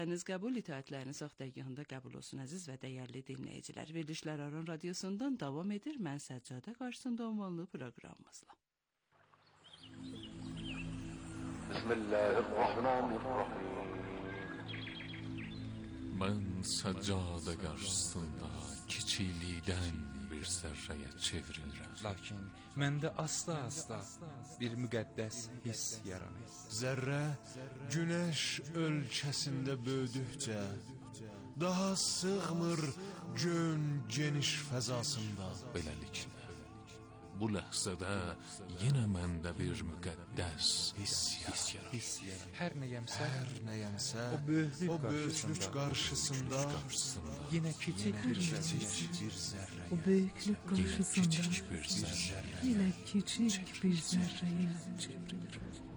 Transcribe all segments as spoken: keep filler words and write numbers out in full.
Dəniz qəbul itaətləriniz vaxtdəgahında qəbul olsun əziz və dəyərli dinləyicilər. Verilişlər Aran Radiosu'ndan davam edir. Mən Səccadə qarşısında ünvanlı proqramımızla. Bismillahirrahmanirrahim. Mən Səccadə qarşısında kiçiklikdən bir zərrəyə çevrilirəm. Lakin məndə asla-asla bir müqəddəs hiss yaranır. Zərrə günəş ölkəsində böyüdükcə daha sığmır gön geniş fəzasında. Beləliklə, bu ləhzədə yenə məndə bir müqəddəs hiss yaranır. Hiss yaranır. Hər nəyəmsə, Hər nəyəmsə o böyüklük o böyüklük qarşısında yenə kiçik bir kiçik zərrə. bir zərrə. O büyüklük karşısında kiçik bir zərrə. yine küçük bir zerreye çevrilir.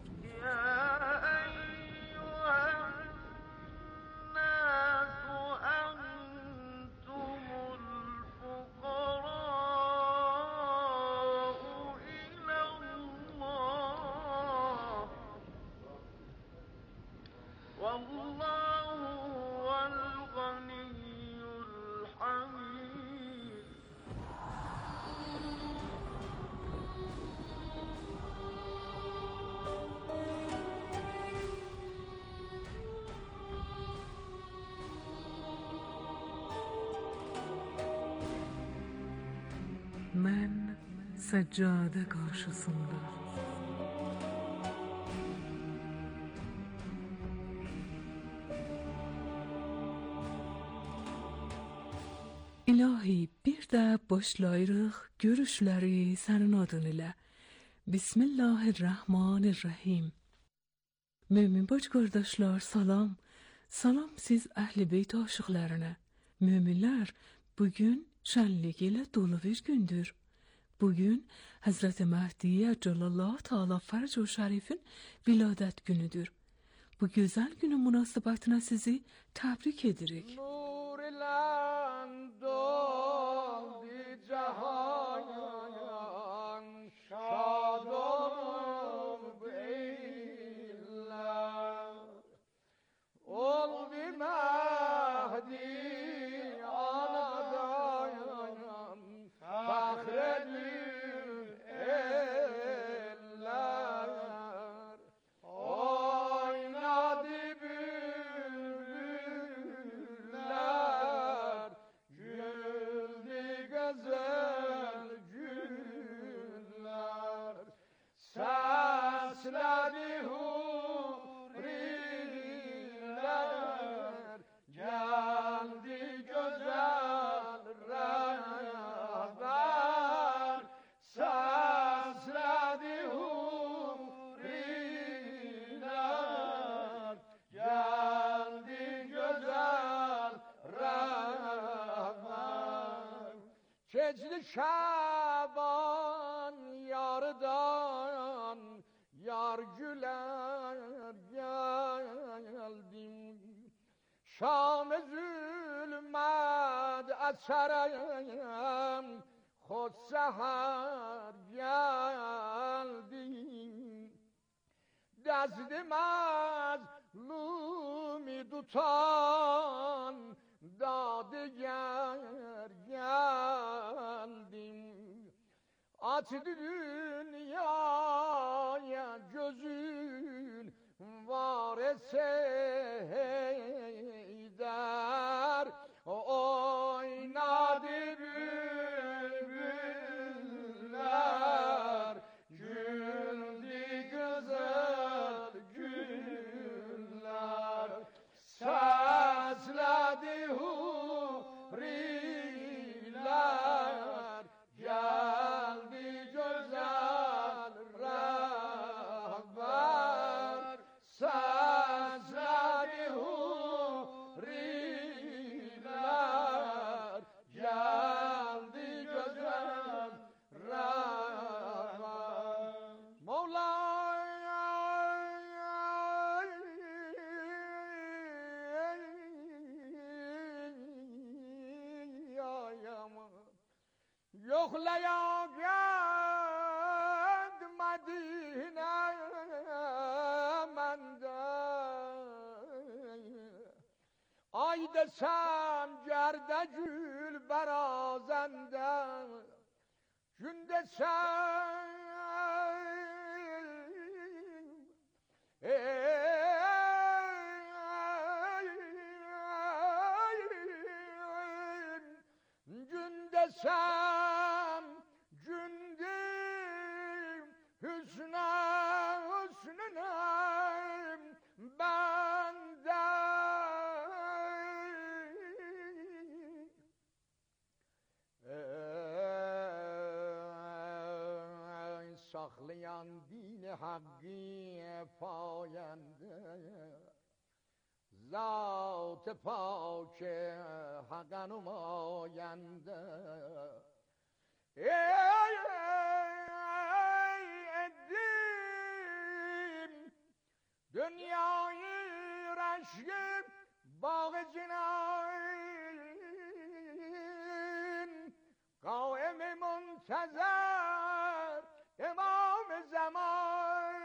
Ben seccade karşısında İlahi, bir də başlayırıq görüşləri sənin adın ilə. Bismillahirrahmanirrahim. Mümin bac qardaşlar, salam. Salam siz əhl-i beyt aşıqlarına. Müminlər, bugün şənlik ilə dolu bir gündür. Bugün Həzrəti Məhdiyə Cəlallah Teala Fərc o Şərifin viladət günüdür. Bu gözəl günün münasibətinə sizi təbrik edirik. Nur ilan doldu cahan, şad olub eylər. Ol bir Məhdi anadan, fəxredib eller. Oynadı bülbüller, güldü güzel güller. Səslədi huriler, geldi güzel rəhbər. Səslədi huriler, geldi güzel rəhbər. Keçdi Şaban yardan, yar güler geldim. Şam-ı zulmət əsərəm, xod səhər geldim. Dəzdi məzlumi tutan, dadigar geldim. Açdı dünyaya gözün, var eseyder. Oynadı bülbüller, güldü güzel güller. Səslədi huriler, geldi güzel rəhbər. Səslədi huriler, geldi güzel rəhbər. Mevlaya yoxlaya gəd Mədinə məndə, ay desem gerde gül berazende, gün desem gün desem gündür hüsne hüsnüne bende saklayan dini hakkı payende zat-ı pak hakkı numayende ey ettim dünyayı reşkip bağı cinayn kavmi muntezer İmam zaman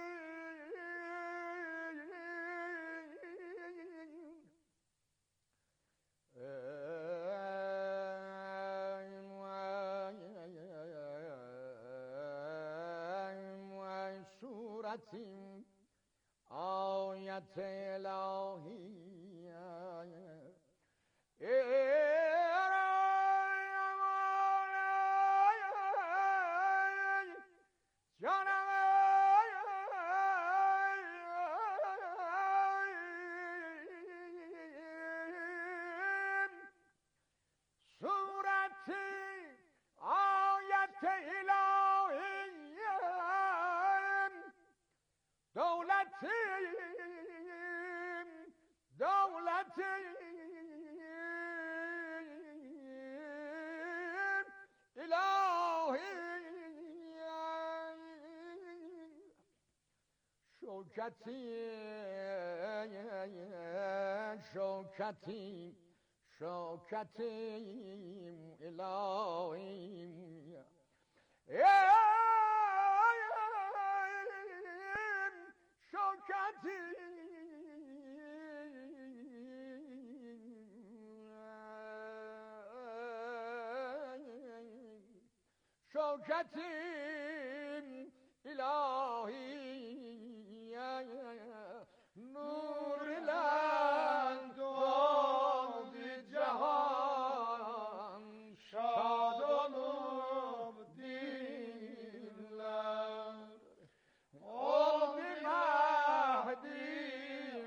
suretim ayet ilahiye devletim ilahi şevketim şevketim şevketim ilahim şevketim şevketim ilahi nur ile doğdu cihan şad olup diller oldu Mehdi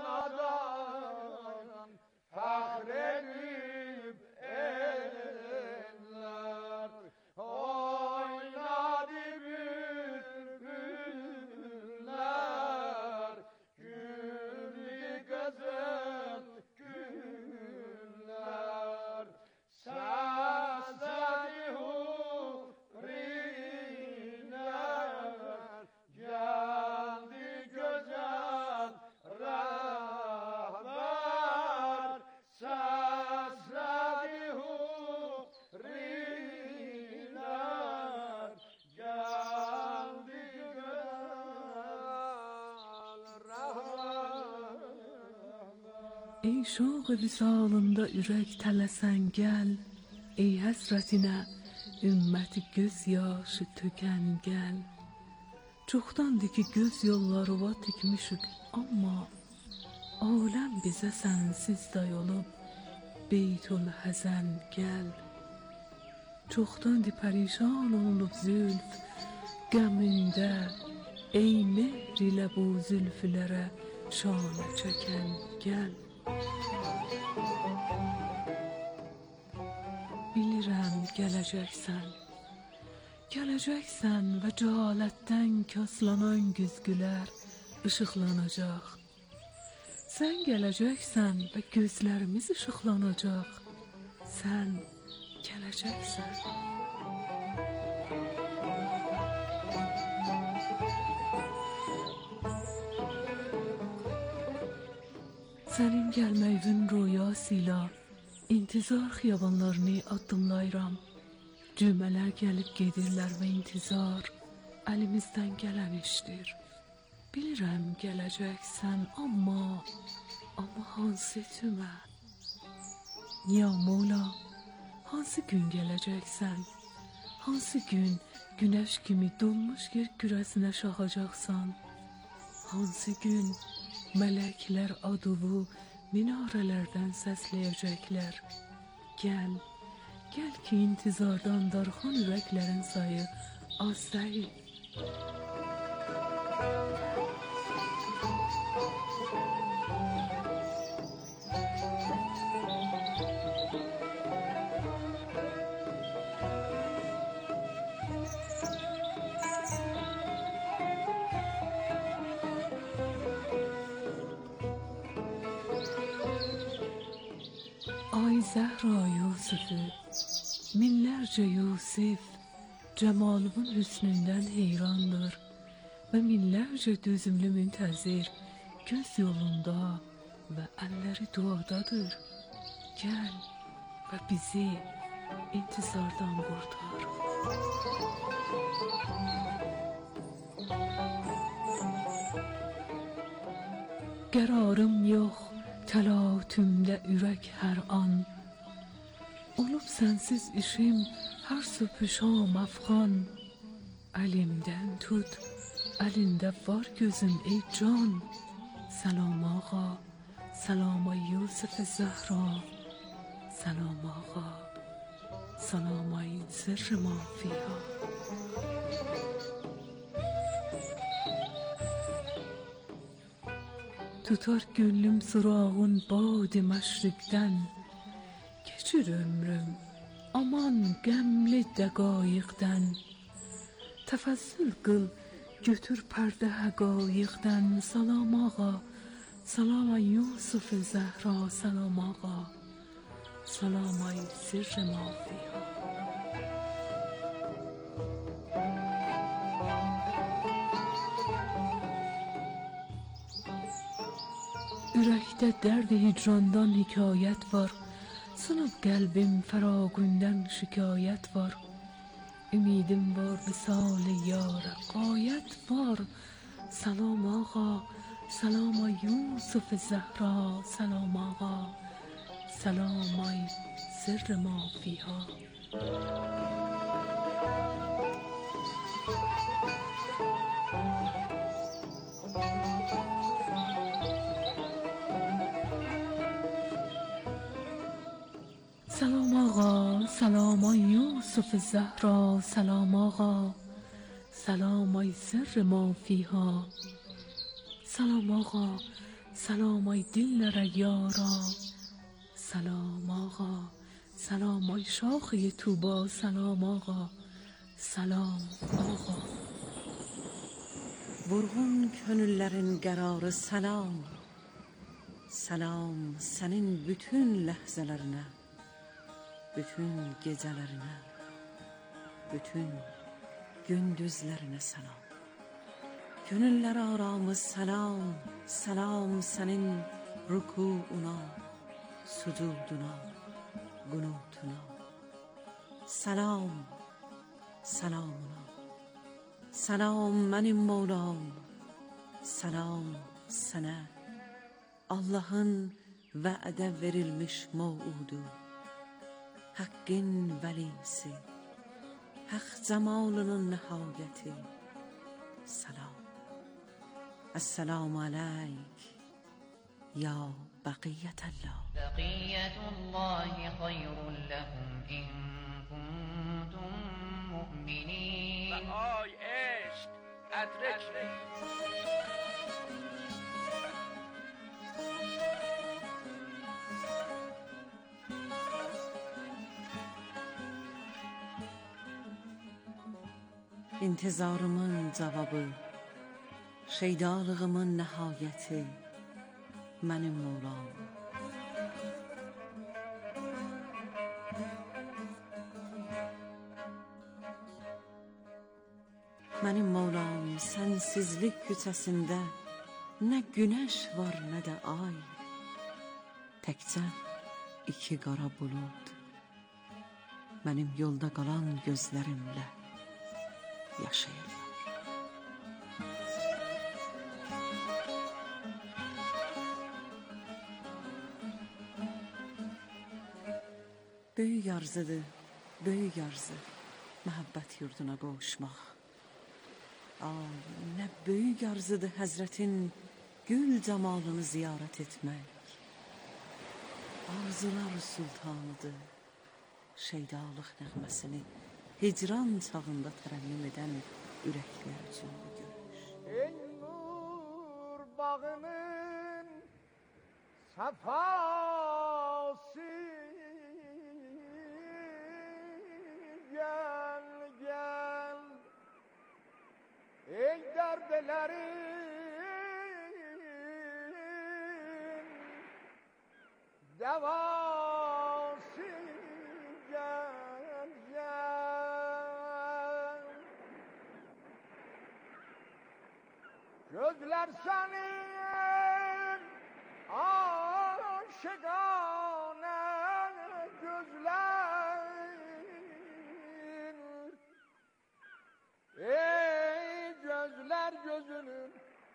anadan fahredip eller oynadı bülbüller güldü güzel güller sesleri huriler geldi güzel rahber sesleri huriler geldi güzel rahber. Ey şoq visalında ürək tələsən gəl, ey həsrətinə ümməti göz yaşı tökən gəl. Çoxdandır ki göz yollarıva tikmişik, amma aləm bizə sənsiz dayolub, beytül həzən gəl. Çoxdandır pərişan olub zülf qəmində, ey mehr ilə bu zülfülərə şanə çəkən gəl. Bilirəm gələcəksən, gələcəksən və cəhalətdən kaslanan güzgülər işıqlanacaq. Sən gələcəksən və gözlərimiz işıqlanacaq. Sən gələcəksən. Sənin gəlməyinin rüyasıyla intizar xiyabanlarını addımlayıram. Cümələr gəlib gedirlər və intizar əlimizdən gələn işdir. Bilirəm gələcəksən, amma Amma hansı tümə? Ya Mola, hansı gün gələcəksən? Hansı gün günəş kimi dolmuş yer kürəsinə şaxacaqsan? Hansı gün mələklər adıvu minarələrdən səsləyəcəklər? Gəl, gəl ki intizardan darxan ürəklərin sayı az deyil. Ay Zəhra Yusufu, minlərcə Yusif Cəmalının hüsnündən heyrandır və minlərcə dözümlü müntəzir göz yolunda və əlləri duadadır. Gəl və bizi intizardan qurtar. Qərarım yox, təlatümdə ürək hər an. Olub sənsiz işim hər sübh şam əfğan. Əlimdən tut, əlində var gözüm ey can. Salam ağa, salam ay Yusuf Zəhra. Salam ağa, salam ay sirr ma fiha. Tutar gönlüm sırağın bad-i məşriqdən. Keçir ömrüm aman qəmli dəqaiqdən. Təfəzzül qıl, götür pərdə həqaiqdən. Salam ağa, salam ay Yusuf Zəhra. Salam ağa, salam ay sirr ma fiha. Ürəkdə dərd-i hicrandan hikayət var. Sınıb qəlbim fəraqündən şikayət var. Ümidim var visal-i yara qayət var. Salam ağa, salam ay Yusuf Zəhra. Salam ağa, salam ay sirr ma fiha. سلام آقا، سلام آی یوسف زهرا. سلام آقا، سلام آی سر ما فیها. سلام آقا، سلام آی دلر یارا. سلام آقا، سلام آی şaxı Tuba. Salam ağa, salam ağa. Vurğun könüllərin qərarı salam. Salam sənin bütün ləhzələrinə, bütün gecələrinə, bütün gündüzlərinə salam. Gönüllər aramız salam, salam sənin rükuuna, sucuduna, qunutuna. Salam, salamuna. Salam mənim Mevlam, salam sənə. Allah'ın vəədə verilmiş mev'udu, Hakkın velisi, Hak cemalının nihayeti. Salam. Esselamu aleyk, ya baqiyetallah. Baqiyetullahi hayrun lehum in kuntum mu'minin. و آی عشق ادرکنی. İntizarımın cavabı, şeydalığımın nihayeti, mənim Mevlam. Mənim Mevlam, sənsizlik küçəsində nə günəş var, nə də ay. Təkcə iki qara bulud, mənim yolda qalan gözlərimlə yaşayırlar. Böyük arzudur, böyük arzu, məhəbbət yurduna qovuşmaq. Ay, nə böyük arzudur Həzrətin gül camalını ziyarət etmək. Arzular sultanıdır, şeydalıq nəğməsini hicran çağında tərənnüm edən ürəklər üçün bu görüş. Ey nur bağının safası, gel gel. Ey derdelerin devası, gel gel. Gözler senin aşıkane gözlerin. Ey gözler gözünün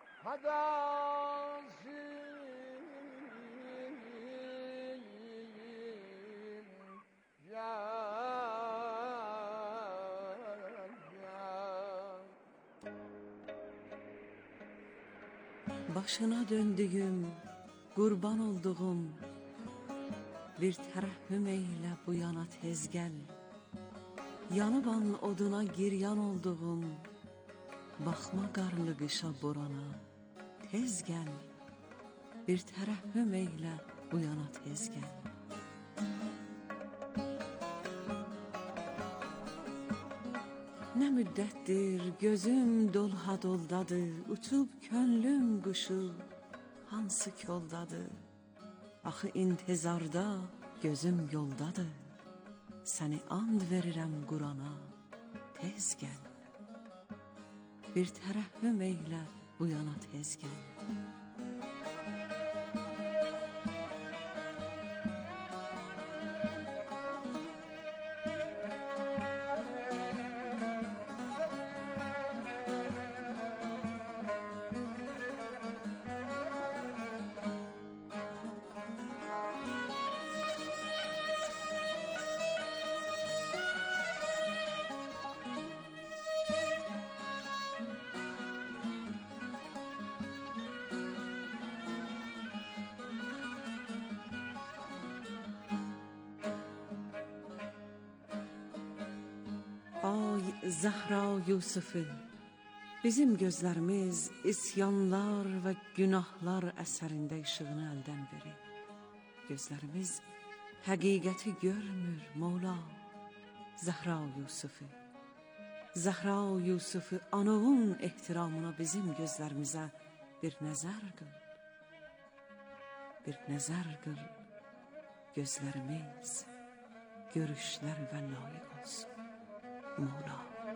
hadası, gel gel. Başına döndüyüm, qurban olduğum, bir tərəhhüm eylə bu yana tez gəl. Yanıban oduna giryan olduğum, baxma qarlı qışa borana, tez gəl. Bir tərəhhüm eylə bu yana tez gəl. Nə müddətdir gözüm dolha doldadır, uçub könlüm quşu hansı koldadır. Axı intizarda gözüm yoldadır, səni and verirəm Qurana, tez gəl. Bir tərəhhüm eylə bu yana tez gəl. Ay Zəhra Yusufu, bizim gözlərimiz isyanlar və günahlar əsərində işığını əldən verir. Gözlərimiz həqiqəti görmür Mola. Zəhra Yusufu, Zəhra Yusufu, anavun ehtiramına bizim gözlərimizə bir nəzər qıl. Bir nəzər qıl, gözlərimiz görüşlər və layiq olsun Mola.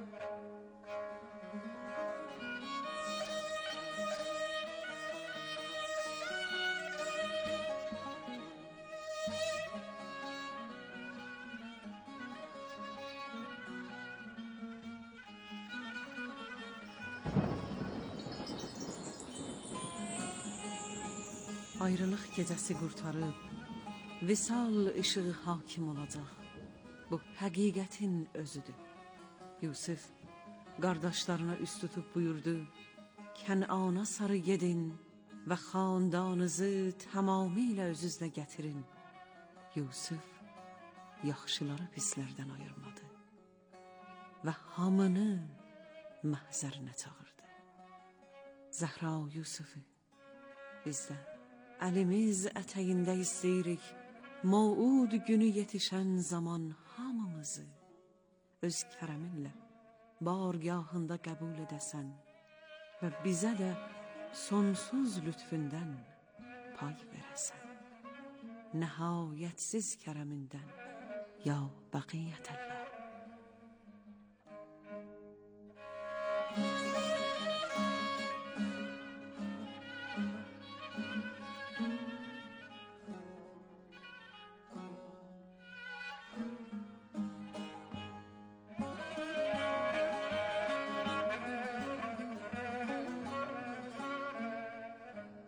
Ayrılıq gecəsi qurtarıb, visal işığı hakim olacaq. Bu həqiqətin özüdür. Yusuf qardaşlarına üst tutub buyurdu, Kənana sarı gedin və xandanınızı tamamilə özünüzlə gətirin. Yusuf yaxşıları pislərdən ayırmadı və hamını məhzərinə çağırdı. Zəhra Yusufu, biz də əlimiz ətəyində istəyirik, mavud günü yetişən zaman hamımızı öz kərəminlə bargahında qəbul edəsən və bizə də sonsuz lütfündən pay verəsən. Nəhayətsiz kərəmindən, ya bəqiyyətəllah.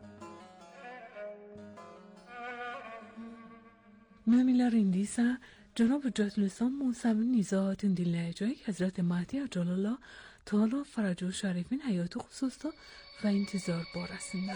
Möminlər indi isə Cənab Hüccətülislam Musavi Nizadın dinləyəcək Həzrət Məhdi Əcəlallah Teala Fərəcü Şərifin həyatı xüsusda və intizar barəsində.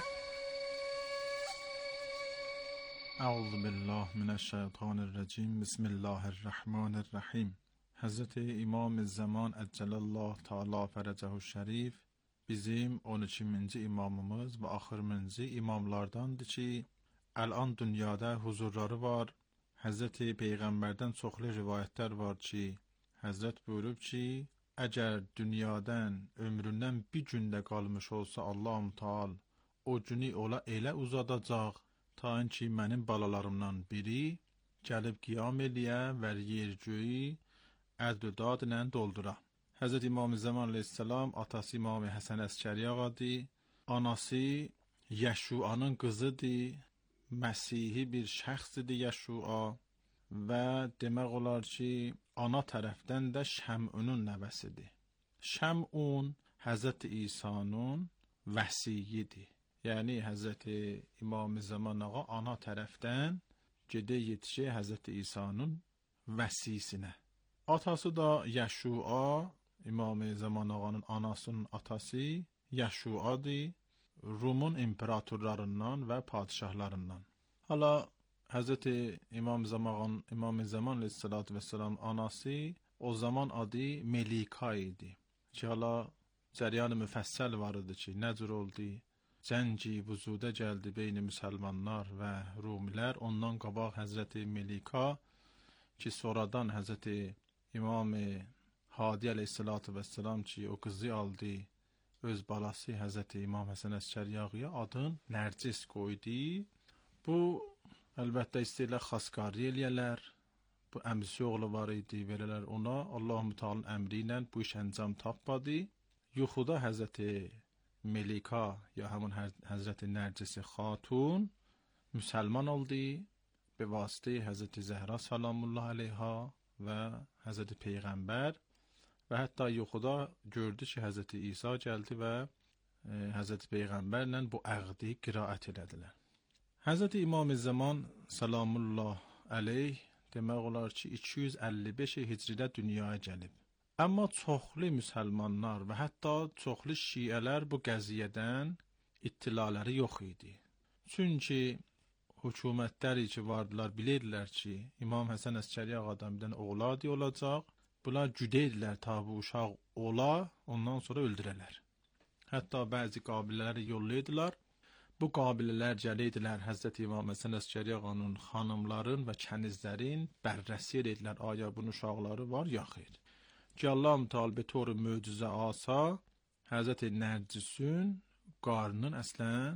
اعوذ بالله من الشیطان الرجیم بسم الله الرحمن الرحیم. Həzrət İmam Zaman Əcəl Allah Teala Fərəcəhu Şərif bizim on ikinci imamımız və axırıncı imamlardandır ki, الان dünyada huzurları var. Həzrət Peyğəmbərdən çoxlu rivayətlər var ki, Həzrət buyurub ki, əgər dünyadan ömründən bir gündə qalmış olsa Allah-u Teala o günü ola elə uzadacaq ta ki mənim balalarımdan biri gəlib qiyam eləyə və yergöyü ədl dadla doldura. Həzrət İmam Zaman Aleyhisselam atası İmam Həsən Əskəri ağadır, anası Yəşuanın qızıdır, Məsihi bir şəxsdir Yəşua və demək olar ki, ana tərəfdən də Şəm'unun nəvəsidir. Şəm'un Həzrət İsa'nın vəsiyidir. Yəni Həzrət İmam Zaman ağa ana tərəfdən gedə yetişir Həzrət İsa'nın vəsisinə. Atası da Yəşua, İmam Zaman ağanın anasının atası Yəşuadır, Rumun imperatorlarından və padişahlarından. Hala Həzrət İmam Zaman, İmam Zaman Aleyhisselatü Vesselam anası o zaman adı Melika idi. Ki hala cəryan-ı müfəssəl var idi ki, nə cür oldu? Cəngi vücuda gəldi beyni müsəlmanlar və Rumilər. Ondan qabaq Həzrət Melika ki, sonradan Həzrət İmam Hadi Aleyhisselatü Vesselam ki, o qızı aldı, öz balası Həzrət İmam Həsən Əskəri ağaya adın Nərcis qoydu. Bu, əlbəttə istəyirlər xaskari eləyələr. Bu əmsi oğlu var idi, verələr ona. Allah-u Teala'nın əmri ilə bu iş əncam tapmadı. Yuxuda Həzrət Melika ya həmin Həzrət Nərcis xatun müsəlman oldu. Be vasitə Həzrət Zəhra salamullah aleyha və Həzrət Peyğəmbər və hətta yuxuda gördü ki, Həzrət İsa gəldi və e, Həzrət Peyğəmbərlə bu əqdi qiraət elədilər. Həzrət İmam Zaman salamullah aleyh demək olar ki, iki yüz əlli beş hicridə dünyaya gəlib. Amma çoxlu müsəlmanlar və hətta çoxlu şiələr bu qəziyyədən ittilaları yox idi. Çünki hökumətləri ki vardılar, bilirdilər ki, İmam Həsən Əskəri ağadan bir dənə oğladı olacaq. Bunlar güdəydilər ta bu uşaq ola, ondan sonra öldürələr. Hətta bəzi qabilələri yollaydılar. Bu qabilələr gəliydilər Həzrət İmam Həsən Əskəri ağanın xanımların və kənizlərin bərrəsi edildilər. Aya bunun uşaqları var, ya xeyr. Ki Allah-u Teala be toru möcüzə asa Həzrət Nərcisin qarnının əslən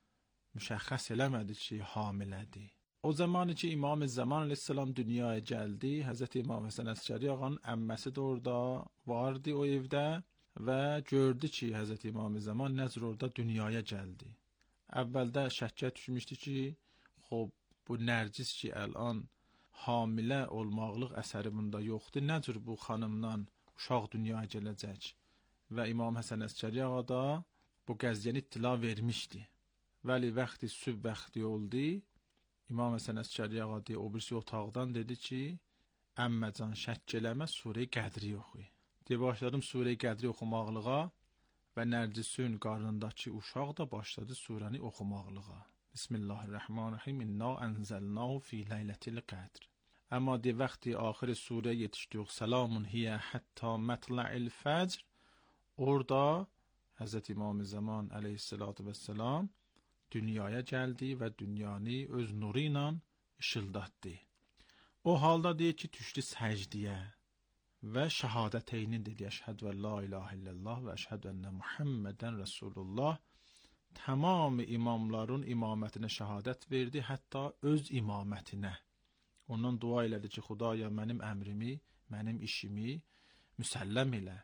müşəxəs eləmədi ki, hamilədir. O zamanı ki İmam Zaman Aleyhisselam dünyaya gəldi, Həzrət İmam Həsən Əskəri ağanın əmməsi də orada vardı o evdə və gördü ki, Həzrət İmam Zaman nəzr orada dünyaya gəldi. Əvvəldə şəkkə düşmüşdü ki, xob, bu Nərcis ki, əlan hamilə olmaqlıq əsəri bunda yoxdur, nəcür bu xanımdan uşaq dünyaya gələcək? Və İmam Həsən Əskəri ağa da bu qəziyyəni ittila vermişdi. Vəli vaxtı sübh vaxtı oldu, İmam Həsən Əskəri ağa deyə o birisi otaqdan dedi ki, əmməcan şəkk eləmə, Surə-i Qədri oxuy. Deyə başladım Surə-i Qədri oxumaqlığa və Nərcisin qarnındakı uşaq da başladı surəni oxumaqlığa. Bismillahirrahmanirrahim. İnna ənzəlnahu fi leylətil qədr. Amma de vaxtı axiri surə yetişdik. Salamun hiyə hətta mətla'il fəcr. Orada Həzrət İmam Zaman Aleyhisselatü Vesselam dünyaya gəldi və dünyanı öz nuru ilə işıldatdı. O halda deyir ki, düşdü səcdiyə və şəhadəteyni dedi. Əşhədü və la ilahə illallah və əşhədü ənə Muhammədən Rasulullah. Tamam imamların imamətinə şəhadət verdi, hətta öz imamətinə. Ondan dua elədi ki, Xudaya mənim əmrimi, mənim işimi müsəlləm elə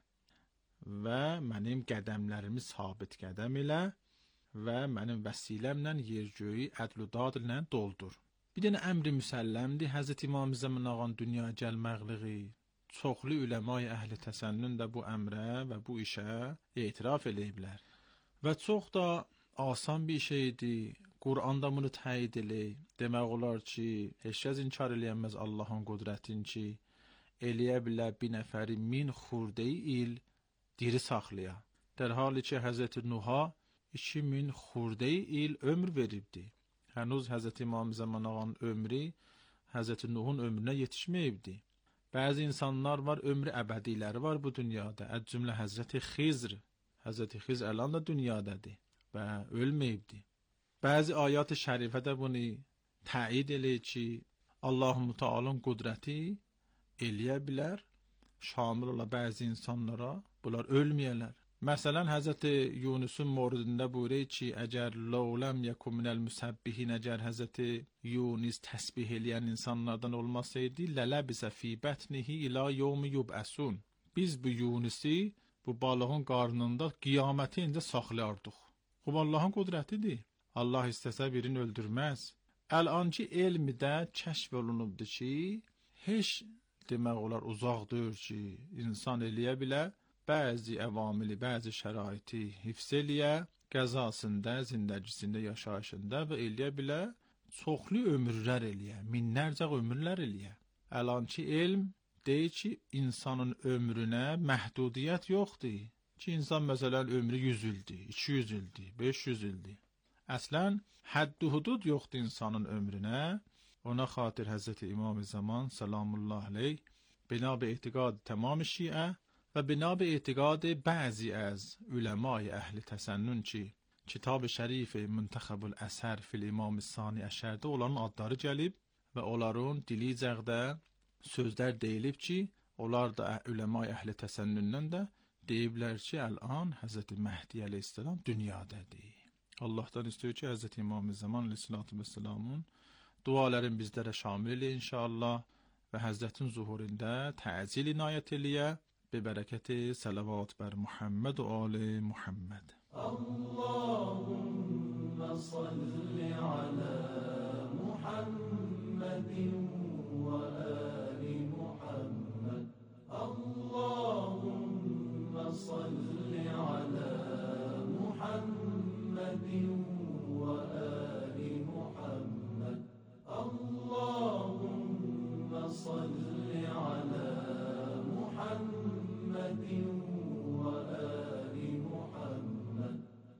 və mənim qədəmlərimi sabit qədəm elə və mənim vəsiləmlə yergöyü ədl-ü dadillə doldur. Bir dənə əmri müsəlləmdir Həzrət İmam Zaman ağanın dünyaya gəlməqliği. Çoxlu üləma-i əhli təsənnün də bu əmrə və bu işə etiraf eləyiblər. Və çox da asan bir şeydir. Qur'anda bunu təyid eləyir. Demək olar ki, heç kəs inkar eləyənməz Allahın qüdrətini ki, eləyə bilər bir nəfəri min xurdə il diri saxlaya. در حالی که حضرت نوح iki min xurdə il ömür veribdi. Hənuz Həzrət İmam Zaman ağanın ömrü Həzrət Nuhun ömrünə yetişməyibdi. Bəzi insanlar var, ömrü əbədiləri var bu dünyada. Əz cümlə Həzrət Xizr. Həzrət Xizr əlan da dünyadadır və ölməyibdi. Bəzi ayat-ı şərifədə bunu təyid eləyir ki, Allah-u Teala'nın qüdrəti eləyə bilər, şamil ola bəzi insanlara, bunlar ölməyələr. Məsələn, Həzrət Yunusun moridində buyuruyor ki, əgər lawlam yakun minəl musabbihin, əgər Həzrət Yunus təsbih eləyən insanlardan olmasaydı, lələbisə fi bətnihi ila yevmi yub'asun. Biz bu Yunusi bu balığın qarnında qiyaməti incə saxlayardıq. Bu Allahın qüdrətidir. Allah istəsə birini öldürməz. Əl-anki elmidə kəşf olunubdur ki, heç demək olar uzaq deyil ki, insan eləyə bilər, bəzi əvamili, bəzi şəraiti hifz eləyə, qəzasında, zindəcisində, yaşayışında və eləyə bilər, çoxlu ömürlər eləyə, minlərcə ömürlər eləyə. Əlanki elm deyir ki, insanın ömrünə məhdudiyyət yoxdur. Ki, insan məsələn ömrü yüz ildir, iki yüz ildir, beş yüz ildir. Əslən, hədd-i hudud yoxdur insanın ömrünə. Ona xatir Həzrət İmam Zaman salamullah aleyh bina be etiqad tamam şiə və bina be etiqad bəzi az uləmai əhli təsənnün ki, kitab-ı şərif Müntəxəbül Əsər fil İmam Sani Əşərdə onların adları gəlib və onların dilicəqdə sözlər deyilib ki, onlar da uləmai əhli təsənnündən də deyiblər ki, əl-an Həzrət Məhdi əleyhissalam dünyadadır. Allah'tan istiyor ki Hz. İmam-ı Zaman aleyhissalatu vesselamın duaların bizlere şamil ile inşallah ve Hazretin zuhurinde təzil inayet eliye be bereketi salavat ber Muhammed ve Ali Muhammed. Allahümme salli ala Muhammedin ve Ali Muhammed. Allahümme salli ala Muhammed ve Ali Muhammed. Allahümme salli ala Muhammed ve Ali Muhammed.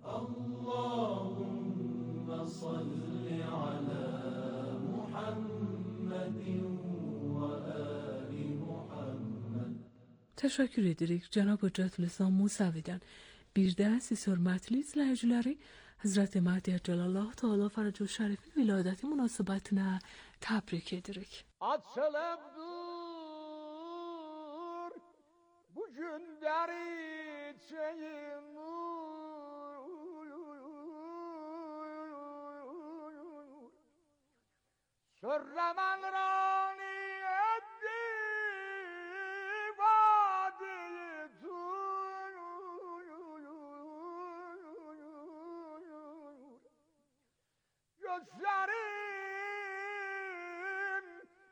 Allahümme salli ala Muhammed ve Ali Muhammed. Təşəkkür edirik Cənab Hüccətülislam Musavidən. Bir də siz hörmətli izləyiciləri Həzrət Məhdi Cəlallahu Teala Fərəcü Şərifin viladəti münasibətinə təbrik edirik. Açılıb dur bugün dəricəyim Sürrəmən rani etdi vadiyi dur Gözlərim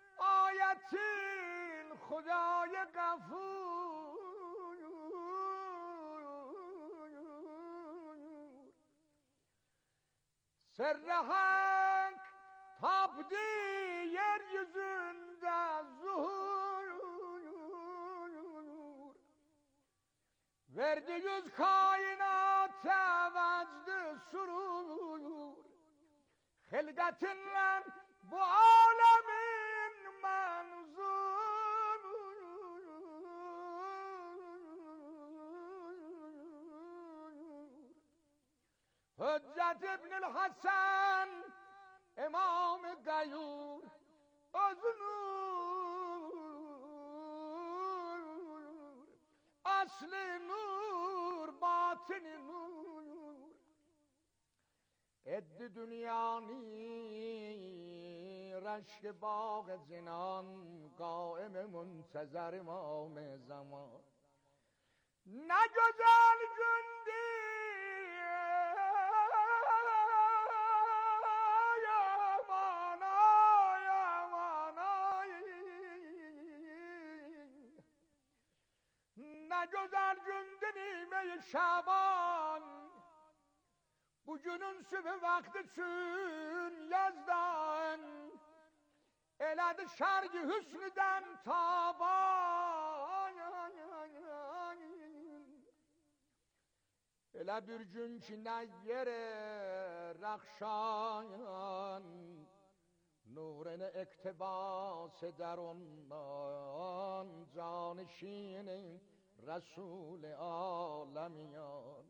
ayetin Xudaya Qafur Sirr-i Hak tapdı yeryüzünde zuhur Verdi yüz kainata vecd-i surur Hilqətinlə bu alemin mənzur Hüccət İbn-i Hasan İmam-ı Qayyur özünür Aslı nur, batini nur Eddi dünyanı reşk bağ cinan Qaim-i müntezər İmam-ı Zaman Ne güzel gündü yaman ay yaman ay Ne güzel gündü nime-i Şaban bugünün sübü vakti üçün yazdan elədi şərgi hüsnüdən taban. Elə bir gün ki nə yerə rəxşayan nurunu iktibas eder ondan canişinin Resul-i Alemiyan.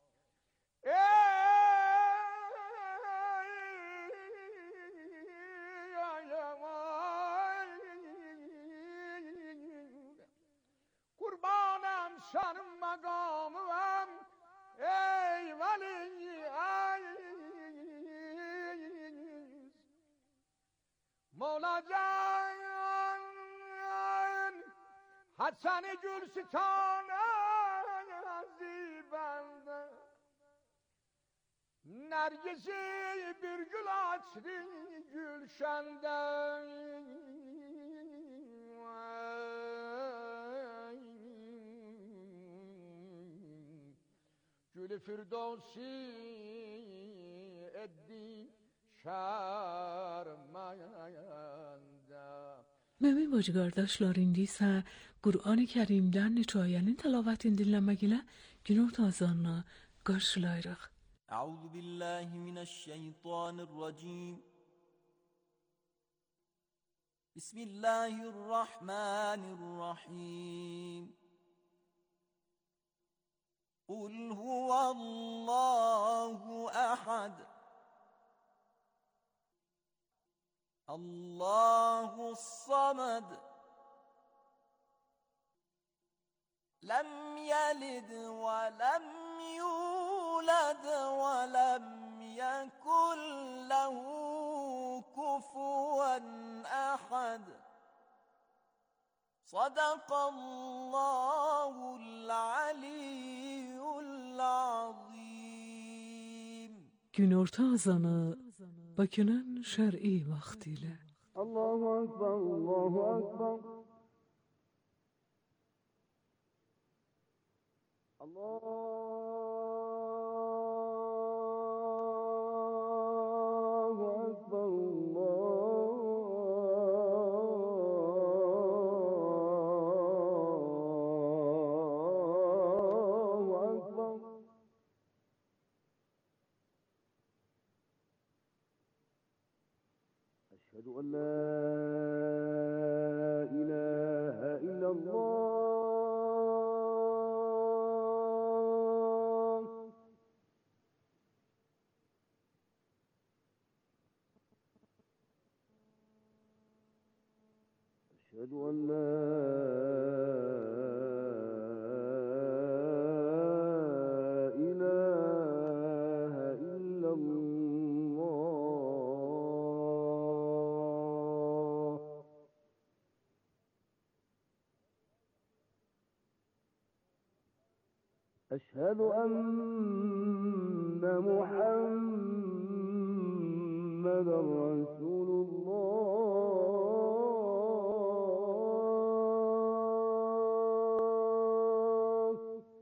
Kurbanım senin makamım ey veli Mevlacan Hasan-ı Gülsitan'a zibende Nergisi bir gül açtı gülşende Gül-i Firdevsi eddi şərməyəndə. Mömin bacı qardaşlar, indi isə Qur'an-ı Kərimdən Neçayənin təlavətini dinləmək ilə günorta azanına qarşılayırıq. Əuzu billahi minəşşeytanirracim. Bismillahirrahmanirrahim. Qul huvallahu ahad. Allahus samad. Lem yelid ve lem yulad ve lem yekun lehu kufuven ahad. Sadakallahul aliyyul azim. Günorta azanı Bakı'nın şer'i vaktiyle. Allahu Ekber, Allahu Ekber. Allahu Ekber, Allahu Ekber. أشهد أن لا إله إلا الله. أشهد أن لا إله إلا الله. أشهد أن محمدا رسول الله.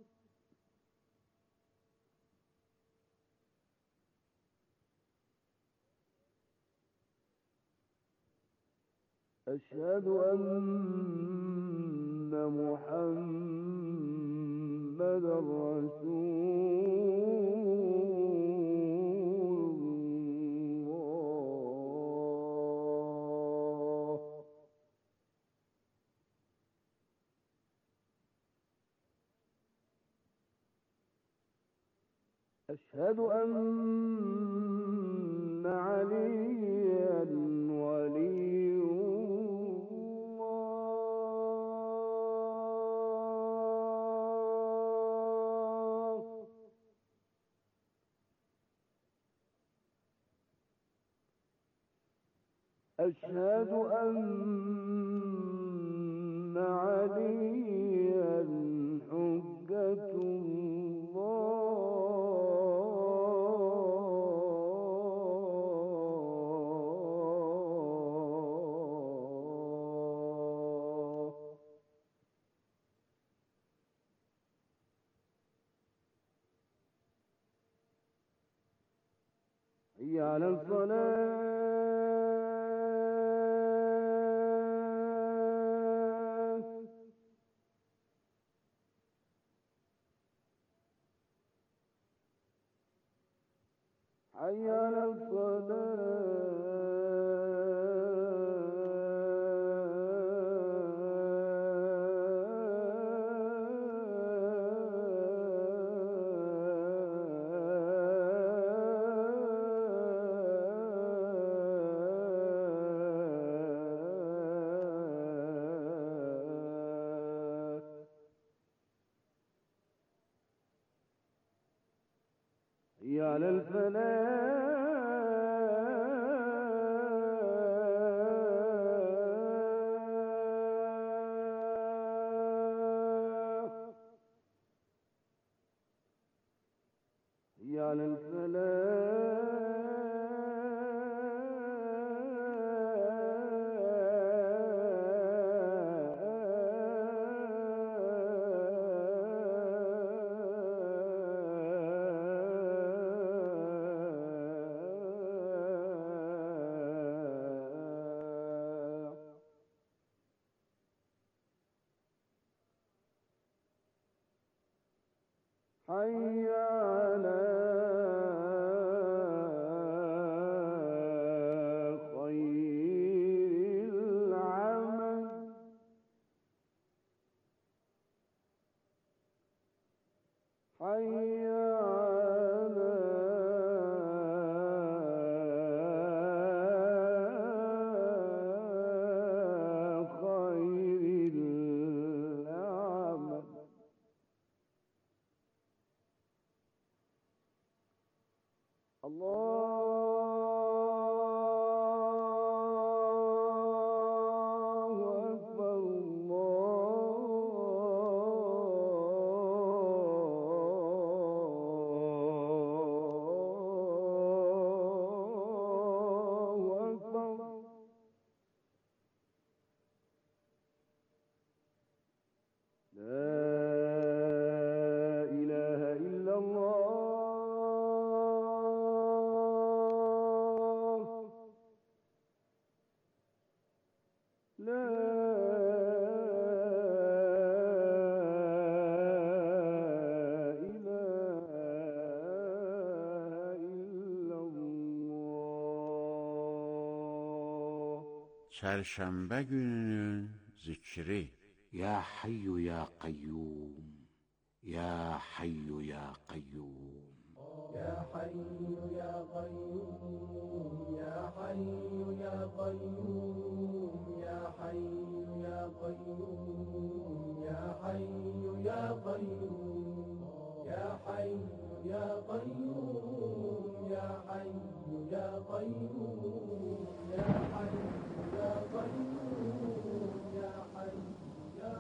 أشهد أن محمدا رسول الله. أشهد أن عليا ولي الله. أشهد أن عليا حجة الله. على الصلاة حي على حي على الفلاح حي على حي على خير العمل حي على خير العمل الله أكبر الله أكبر لا إله إلا الله لا إله إلا الله. Çarşamba gününün zikri. Ya Hayyu Ya Kayyum, Ya Hayyu Ya Kayyum. Ya Hayyu Ya Kayyum, Ya Hayyu Ya Kayyum, Ya Hayyu Ya Kayyum, Ya Hayyu Ya Kayyum, Ya Hayyu Ya Kayyum, Ya Hayyu Ya Kayyum, Ya Hayyu Ya Kayyum, Ya Hayyu Ya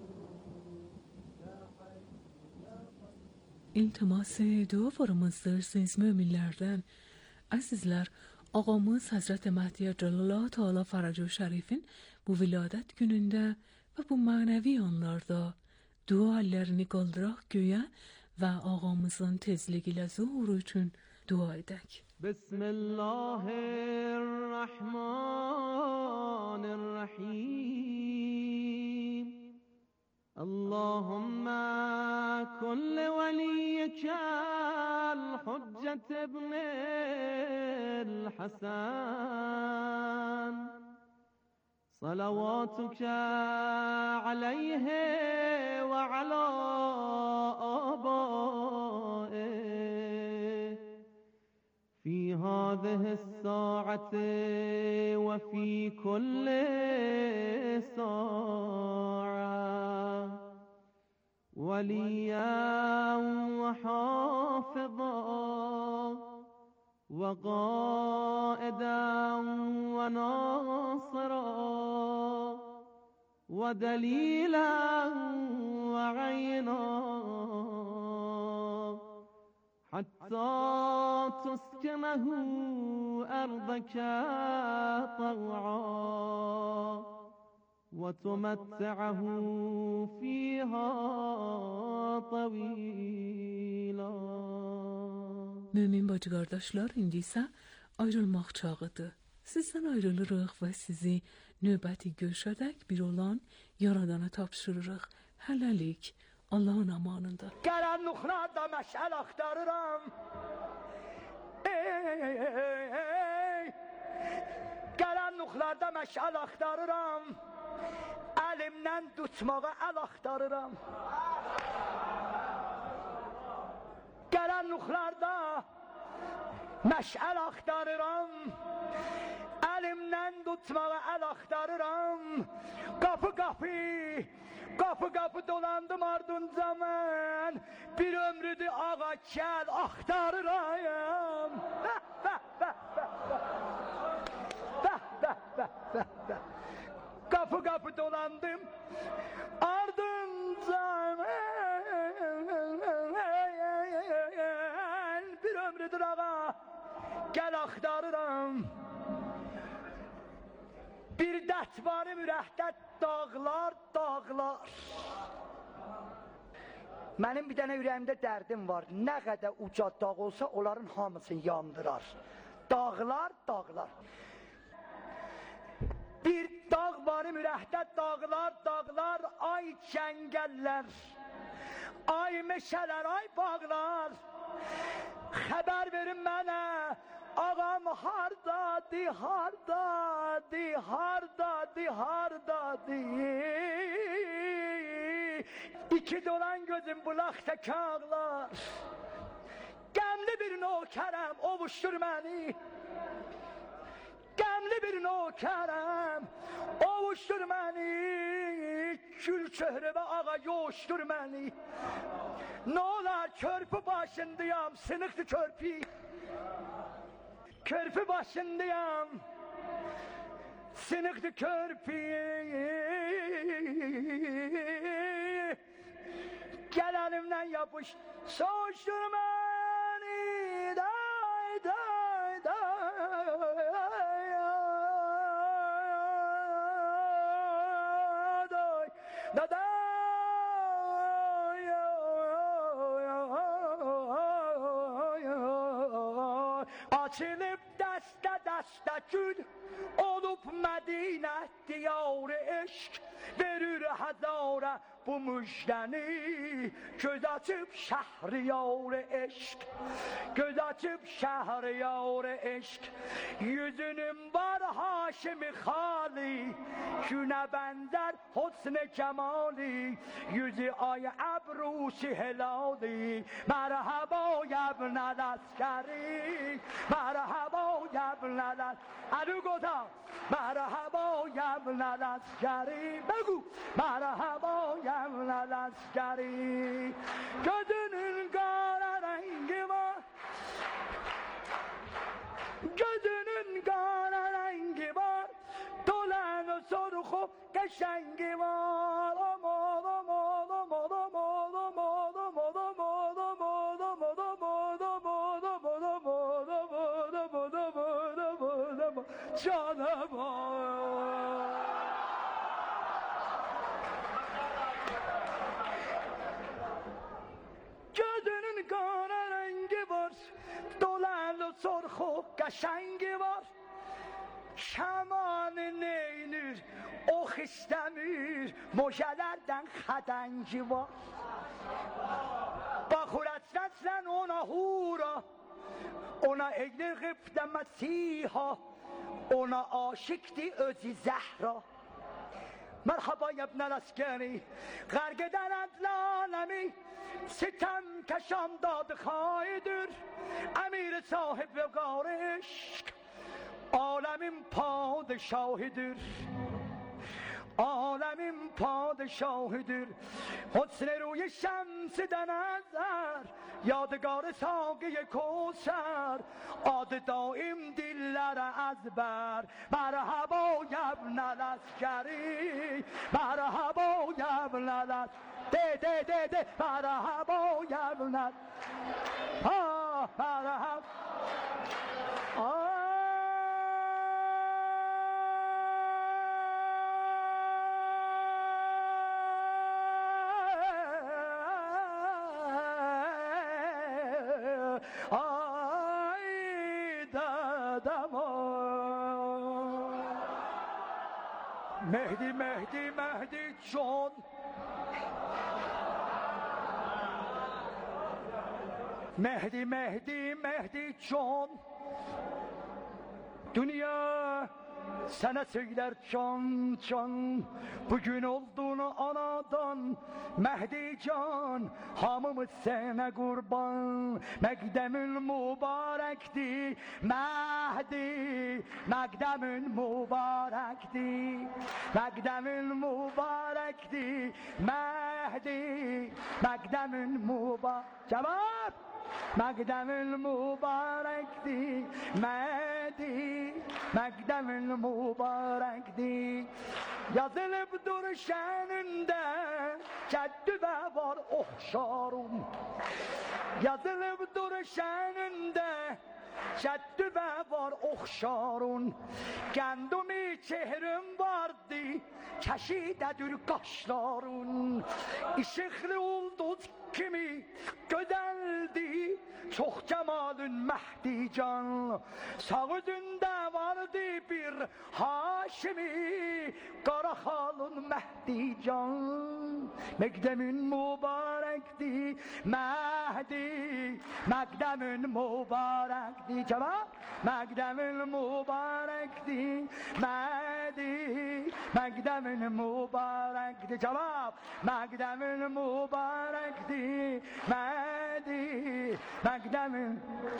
İltimas dualarımızdır siz müminlerden. Azizler, ağamız Hazreti Mehdi Cellallah Teala Faracu Şerif'in bu viladet gününde ve bu manevi anlarda dualarını kaldıraq göğe ve ağamızın tezliğiyle zuhuru için dua edək. Bismillahirrahmanirrahim. اللهم كن لوليك الحجة ابن الحسن صلواتك عليه وعلى آبائه في هذه الساعة وفي كل ساعة وليا وحافظا وقائدا وناصرا ودليلا وعينا حتى تسكنه أرضك طوعا وتمتعه فيها طويلا. Mümin bacı qardaşlar, indi isə ayrılmaq çağıdır. Sizdən ayrılırıq və sizi növbəti görüşədək bir olan Yaradana tapşırırıq. Hələlik, Allahın amanında. Qaranlıqlarda məşəl axtarıram. Ey, qaranlıqlarda məşəl axtarıram. Əlimdən tutmağa əl axtarıram. Qaranlıqlarda məşəl axtarıram. Əlimdən tutmağa əl axtarıram. Qapı qapı, qapı qapı dolandım ardınca mən. Bir ömrüdür ağa gəl axtarıram. Bəh, bəh, bəh, bəh, bəh, bəh, bəh, bəh, bəh. Qapı qapı dolandım ardınca mən. Bir ömrüdür ağa gəl axtarıram. Bir dət varım ürəkdə dağlar, dağlar. Mənim bir dənə ürəyimdə dərdim var. Nə qədər uca dağ olsa onların hamısını yandırar. Dağlar, dağlar. Bir dağ varım ürəkdə dağlar, dağlar. Ay cəngəllər, ay meşələr, ay bağlar. Xəbər verin mənə, ağam hardadır, hardadır, hardadır, hardadır. İki dolan gözüm bulaqda kağlar. Qəmli bir nökərəm, ovuşdur məni. Qəmli bir nökərəm, ovuşdur məni. Gül çöhrəvə ağa yoşdur məni. Nə olar körpü başındayam, sınıqdır körpü. Körpü başındayam, sınıqdır körpü. Gəl əlimdən yapış, soğuşdur məni. Day, day, day. Da da açılıb dəstə dəstə gül olub Mədinə diyarı eşq verir həzara bu müjdəni göz açıb şəhriyar eşq göz açıb şəhriyar eşq yüzünün var Haşimi xali günə bənzər husn cemali yüzü ay ابروسی هلالی مرحبا یبن لشکری مرحبا یبن لشکری الو گوتا مرحبا یبن لشکری بگو مرحبا یبن لشکری gözünün qara rəngi var gözünün qara rəngi var dolan sorxu qəşəngi var aman aman aman aman aman aman aman aman aman aman aman aman aman aman aman aman canım gözünün qara rəngi var dolan sorxu qəşəngi var şaman neynir ox istəmir mojələrdən xədəngi var baxurət səslən ona hura ona eynir qıbdə məsiha ona aşıqdi özü zəhra مرحبا یا ابن الاسکری غرق در عدلانمی ستم کشم داد خایدر امیر صاحب وقار عشق عالمین پادشاهیدر عالمین پادشاهیدر حسن روی شمس دنظر یادگار ساقی کوثر عاد دائم دلر از بر مرحبا یا ابن الاسکری مرحبا یا ابن الاسکری ده ده ده ده مرحبا یا ابن الاسکری مرحبا ay da da Mehdi, Mehdi, Mehdi çon. Mehdi, Mehdi, Mehdi çon. Dünya sana söyler can can, bugün olduğunu anadan Mehdi can, hamımız sana kurban. Mekdemün mübarekti Mehdi, mekdemün mübarekti, mekdemün mübarekti Mehdi, mekdemün mübarek. Cevap! Mekdemün mübarekti Mehdi, mekdemün mübarekti. Yazılıp dur şeninde ceddübe var ohşarun. Yazılıp dur şeninde ceddübe var ohşarun. Kendimi çehrim vardı keşidedir kaşlarun. Işıklı ulduz kimi güzeldi çok cemalün Mehdi can. Sağıdında vardı bir Haşimi kara halın Mehdi can. Mekdemün mübarekti Mehdi, mekdemün mübarekti. Cevap! Mekdemün mübarekti Mehdi, mekdemün mübarekti. Cevap! Mekdemün mübarekti Mehdi, mekdemün.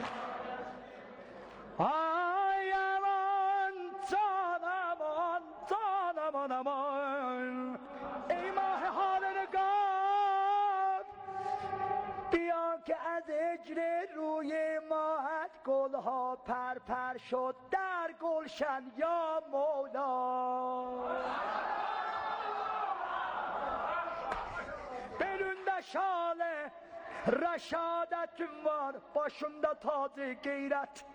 Ay aman canım aman canım aman, ey mahi halini gaf bیا که از اجر روی ماهت گلها پر پر شد در گلشن یا مولا. Belinde şale reşadetim var, başımda tacı gayret.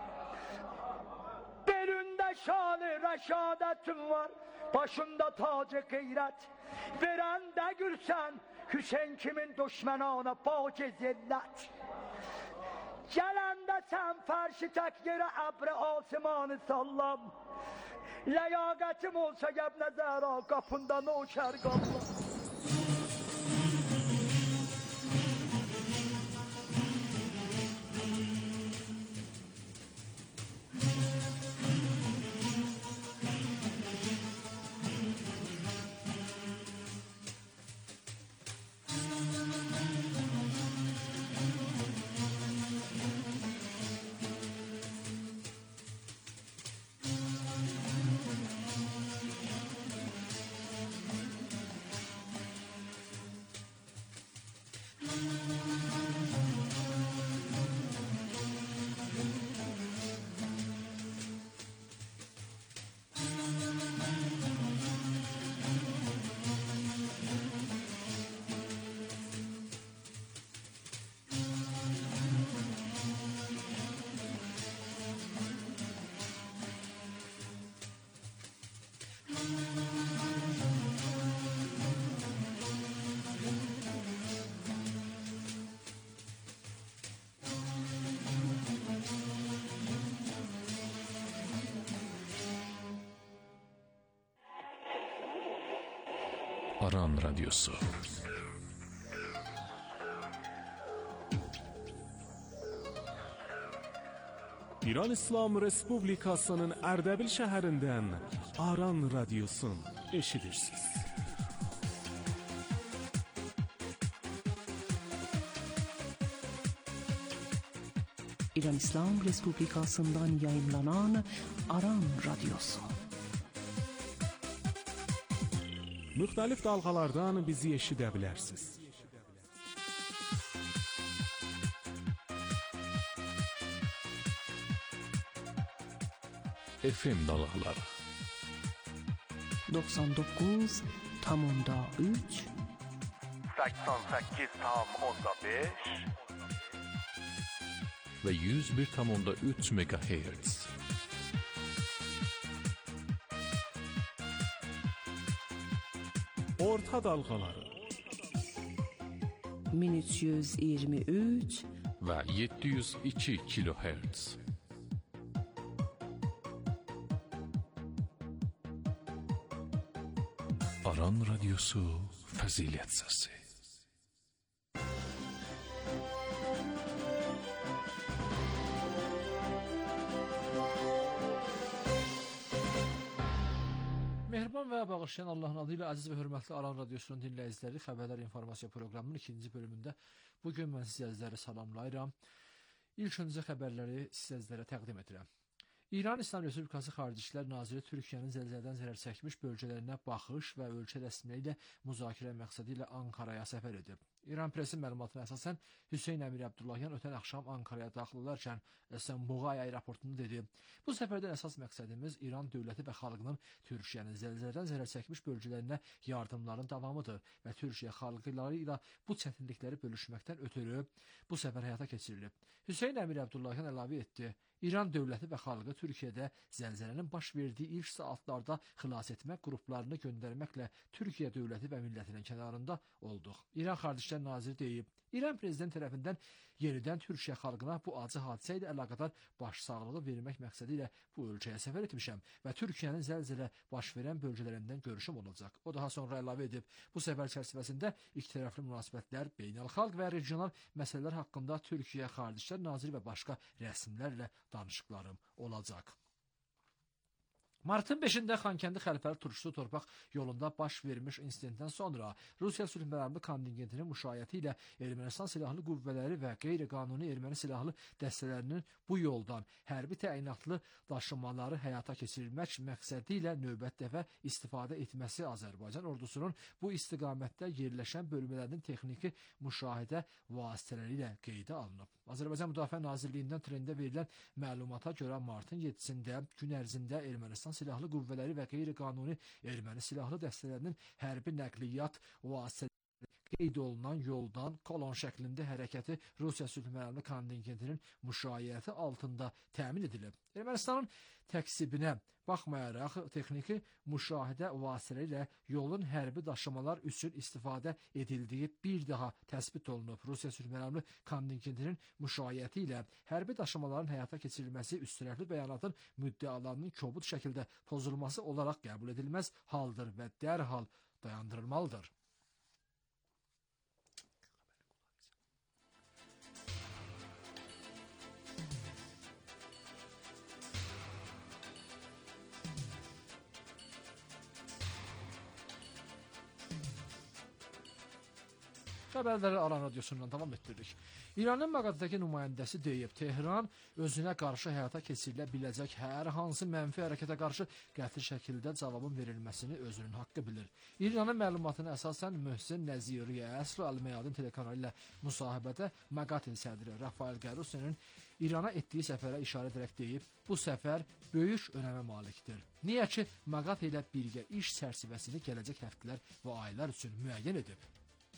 Belinde şale reşadetim var, başımda tacı gayret. Verende gülsen Hüseyin kimin düşmanına bağcı zillet. Gelende sen ferşi tek yere ebri asmanı sallam. Leyaqetim olsa geb nezara kapında noşer kaplam. Aran Radyosu. İran İslam Respublikasının Ərdəbil şəhərindən Aran Radyosun eşidirsiniz. İran İslam Respublikasından yayınlanan Aran Radyosu. Müxtəlif dalğalardan bizi eşidə bilərsiniz. F M dalğaları doksan dokuz nokta üç seksen sekiz nokta beş ve yüz bir nokta üç megahertz. Orta dalğaları min üç yüz iyirmi üç ve yedi yüz iki kilohertz. Aran Radyosu Fəzilət Səsi. Mehriban və bağışlayan Allahın adıyla əziz və hörmətli Aran Radyosunun dinləyiciləri, xəbərlər informasiya proqramının ikinci bölümündə bugün mən sizlərə salamlayıram. İlk öncə xəbərləri sizlərə təqdim edirəm. İran İslam Respublikası Xarici İşlər Naziri Türkiyənin zəlzələdən zərər çəkmiş bölgələrinə baxış və ölkə rəsmiləri ilə müzakirə məqsədi ilə Ankaraya səfər edib. İran presi məlumatına əsasən Hüseyn Əmir Abdullahyan ötən axşam Ankaraya daxil olarkən Səmbuğay aeroportunda dedi: "Bu səfərdən əsas məqsədimiz İran dövləti və xalqının Türkiyənin zəlzələdən zərər çəkmiş bölgələrinə yardımların davamıdır və Türkiyə xalqları ilə bu çətinlikləri bölüşməkdən ötürü bu səfər həyata keçirilib." Hüseyn Əmir Abdullahyan əlavə etdi: "İran dövləti və xalqı Türkiyədə zəlzələnin baş verdiyi ilk saatlarda xilas etmə qruplarını göndərməklə Türkiyə dövləti və millətinin kənarında olduq." İran Xarici İşlər Naziri deyib: "İran prezident tərəfindən yenidən Türkiyə xalqına bu acı hadisə ilə əlaqədar başsağlığı vermək məqsədi ilə bu ölkəyə səfər etmişəm və Türkiyənin zəlzələ baş verən bölgələrindən görüşüm olacaq." O daha sonra əlavə edib: "Bu səfər çərçivəsində ikitərəfli münasibətlər, beynəlxalq və regional məsələlər haqqında Türkiyə Xarici İşlər Naziri və başqa rəsmilərlə danışıqlarım olacaq." Martın beşində Xankəndi Xəlfəli Turşulu torpaq yolunda baş vermiş insidentdən sonra Rusiya sülh məramlı kontingentinin müşayiəti ilə Ermənistan silahlı qüvvələri və qeyri-qanuni erməni silahlı dəstələrinin bu yoldan hərbi təyinatlı daşımaları həyata keçirilmək məqsədi ilə növbət dəfə istifadə etməsi Azərbaycan ordusunun bu istiqamətdə yerləşən bölmələrinin texniki müşahidə vasitələri ilə qeydə alınıb. Azərbaycan Müdafiə Nazirliyindən trendə verilən məlumata görə martın yeddisində gün ərzində Ermənistan silahlı qüvvələri və qeyri-qanuni erməni silahlı dəstələrinin hərbi nəqliyyat vasitələri qeyd olunan yoldan kolon şəklində hərəkəti Rusiya sülh məramlı kontingentinin müşayiəti altında təmin edilib. Ermənistanın təksibinə baxmayaraq texniki müşahidə vasitələri ilə yolun hərbi daşımalar üçün istifadə edildiyi bir daha təsbit olunub. Rusiya sülh məramlı kontingentinin müşayiəti ilə hərbi daşımaların həyata keçirilməsi üstürəfli bəyanatın müddəalarının kobud şəkildə pozulması olaraq qəbul edilməz haldır və dərhal dayandırılmalıdır. Xəbərləri Aran Radyosundan davam etdirdik. İranın Mağdadakı nümayəndəsi deyib, Tehran özünə qarşı həyata keçirilə biləcək hər hansı mənfi hərəkətə qarşı qəti şəkildə cavabın verilməsini özünün haqqı bilir. İranın məlumatına əsasən Möhsen Nəziriyə Əsr Əl-Məyadin telekanalı ilə müsahibədə Maqatil sədri Rafael Qarusi'nin İrana etdiyi səfərə işarə edərək deyib, bu səfər böyük önəmə malikdir. Niyə ki, Maqat ilə birgə iş çərçivəsini gələcək həftələr və aylar üçün müəyyən edib.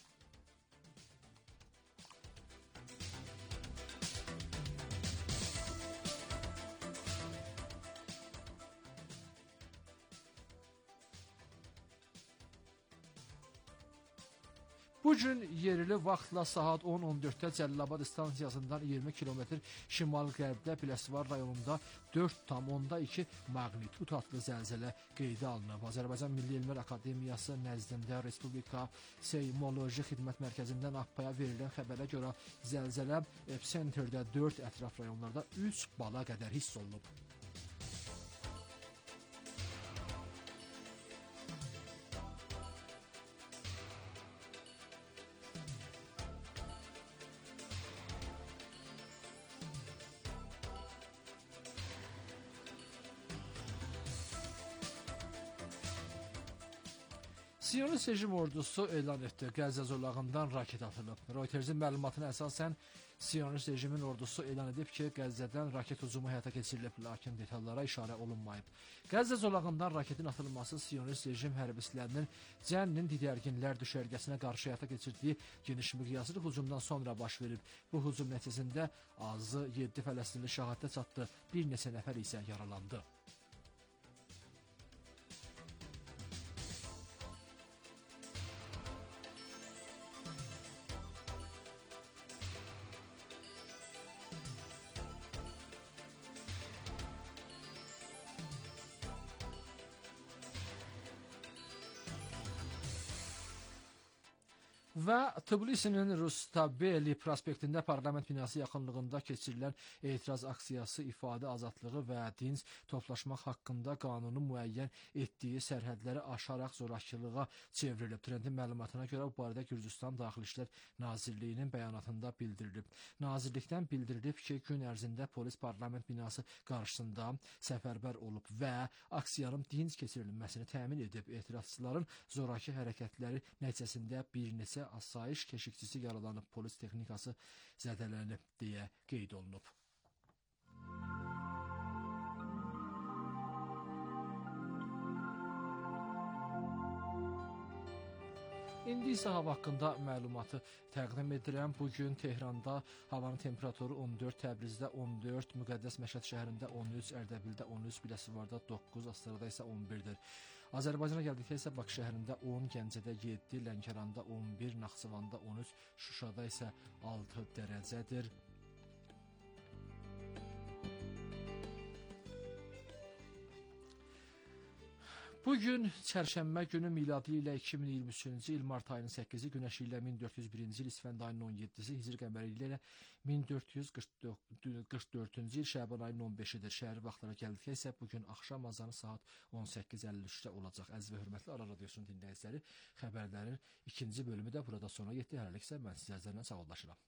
Bugün yerli vaxtla saat on on dörddə Cəlilabad stansiyasından iyirmi kilometr şimal-qərbdə Biləsuvar rayonunda dörd tam onda iki maqnitud adlı zəlzələ qeydə alınıb. Azərbaycan Milli Elmlər Akademiyası nəzdində Respublika Seymoloji Xidmət Mərkəzindən APPAya verilən xəbərə görə zəlzələ episentrdə dörd, ətraf rayonlarda üç bala qədər hiss olunub. Siyonist rejim ordusu elan etdi, Qəzza zolağından raket atılıb. Reutersin məlumatına əsasən Siyonist rejimin ordusu elan edib ki, Qəzzədən raket hücumu həyata keçirilib, lakin detallara işarə olunmayıb. Qəzza zolağından raketin atılması Siyonist rejim hərbçilərinin Cənnin didərginlər düşərgəsinə qarşı həyata keçirdiyi geniş miqyaslı hücumdan sonra baş verib. Bu hücum nəticəsində azı yeddi Fələstinli şəhadətə çatdı, bir neçə nəfər isə yaralandı. Və Tbilisinin Rustaveli prospektində parlament binası yaxınlığında keçirilən etiraz aksiyası ifadə azadlığı və dinc toplaşmaq haqqında qanunun müəyyən etdiyi sərhədləri aşaraq zorakılığa çevrilib. Trendin məlumatına görə bu barədə Gürcüstan Daxili İşlər Nazirliyinin bəyanatında bildirilib. Nazirlikdən bildirilib ki, gün ərzində polis parlament binası qarşısında səfərbər olub və aksiyanın dinc keçirilməsini təmin edib. Etirazçıların zoraki hərəkətləri nəticəsində bir neçə asayiş keşikçisi yaralanıb, polis texnikası zədələnib deyə qeyd olunub. İndi isə hava haqqında məlumatı təqdim edirəm. Bugün Tehranda havanın temperaturu on dörd, Təbrizdə on dörd, Müqəddəs Məşəd şəhərində on üç, Ərdəbildə on üç, Biləsuvarda doqquz, Astarada isə on birdir. Azərbaycana gəldikdə isə Bakı şəhərində on, Gəncədə yeddi, Lənkəranda on bir, Naxçıvanda on üç, Şuşada isə altı dərəcədir. Bugün çərşənbə günü miladi ilə iki min iyirmi üçüncü il mart ayının səkkizi, günəşi ilə min dörd yüz birinci il İsfənd ayının on yeddisi, hicri qəməri ilə min dörd yüz qırx dördüncü il Şəban ayının on beşidir. Şəhəri vaxtlara gəldikdə isə bugün axşam azanı saat on səkkiz əlli üçdə olacaq. Əziz və hörmətli Aran Radiosunun dinləyiciləri, xəbərlərin ikinci bölümü də burada sona yetdi. Hələlik isə mən sizlərlə sağollaşıram.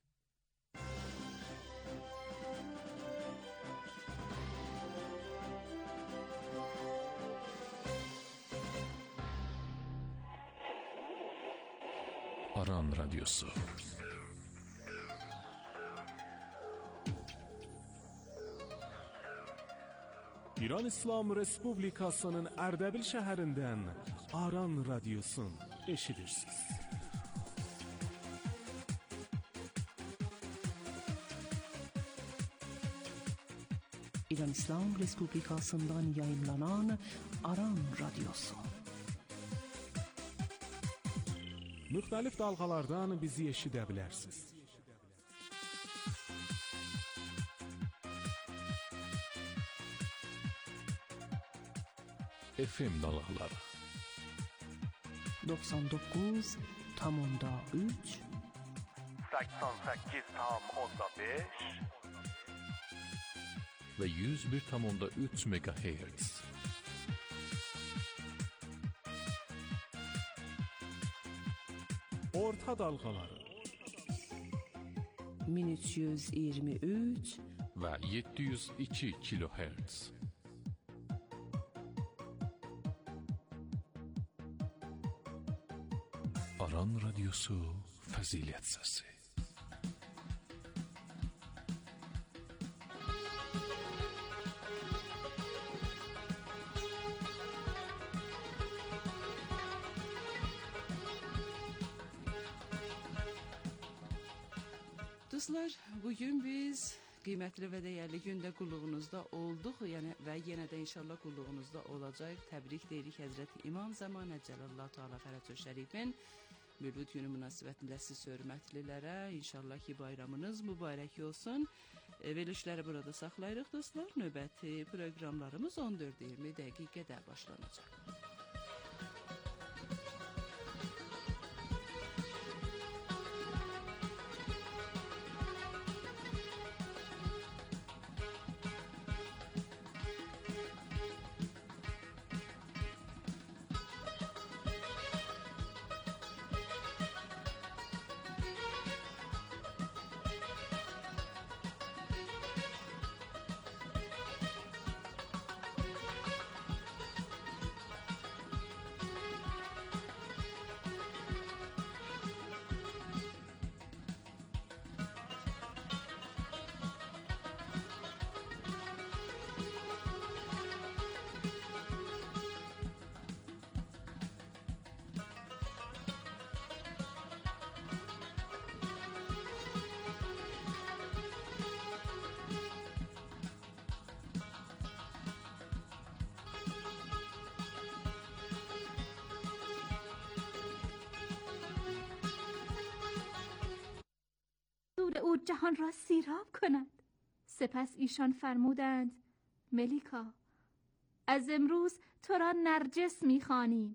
Aran Radyosu. İran İslam Respublikasının Ərdəbil şəhərindən Aran Radyosun eşidirsiniz. İran İslam Respublikasından yayınlanan Aran Radyosu. Müxtəlif dalğalardan bizi eşidə bilərsiniz. F M dalğaları doxsan doqquz tam onda üç, səksən səkkiz tam onda beş və yüz bir tam onda üç megahertz. Orta dalğaları min üç yüz iyirmi üç və yeddi yüz iki kilohertz. Aran Radyosu Fəzilət Səsi. Dostlar, bugün biz qiymətli və dəyərli gündə qulluğunuzda olduq, yəni və yenə də inşallah qulluğunuzda olacaq. Təbrik deyirik Həzrəti İmam Zaman Əcəlallahu Teala Fərəcü Şərifin Mövlud günü münasibətində siz hörmətlilərə inşallah ki bayramınız mübarək olsun. Verilişləri burada saxlayırıq dostlar. Növbəti proqramlarımız on dörd iyirmi dəqiqədə başlanacaq. او جهان را سیراب کند. سپس ایشان فرمودند ملیکا، از امروز تو را نرجس می‌خوانیم